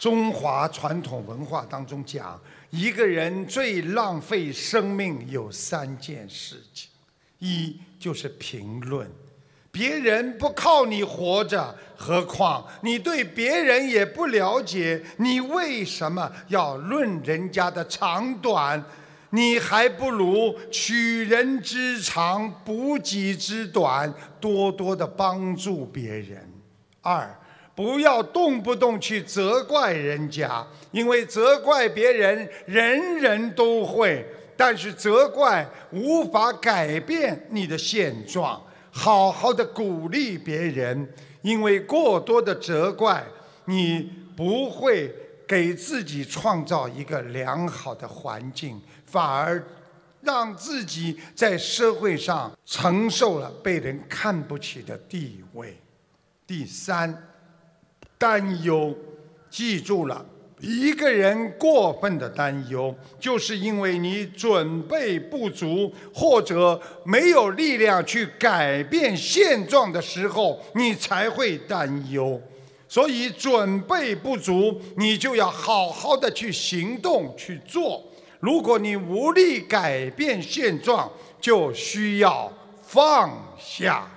中华传统文化当中讲，一个人最浪费生命有3件事情，一就是评论。别人不靠你活着，何况你对别人也不了解，你为什么要论人家的长短？你还不如取人之长，补己之短，多多的帮助别人。2，不要动不动去责怪人家，因为责怪别人人人都会，但是责怪无法改变你的现状。好好的鼓励别人，因为过多的责怪，你不会给自己创造一个良好的环境，反而让自己在社会上承受了被人看不起的地位。第3，担忧。记住了，一个人过分的担忧，就是因为你准备不足，或者没有力量去改变现状的时候，你才会担忧。所以准备不足，你就要好好的去行动去做。如果你无力改变现状，就需要放下。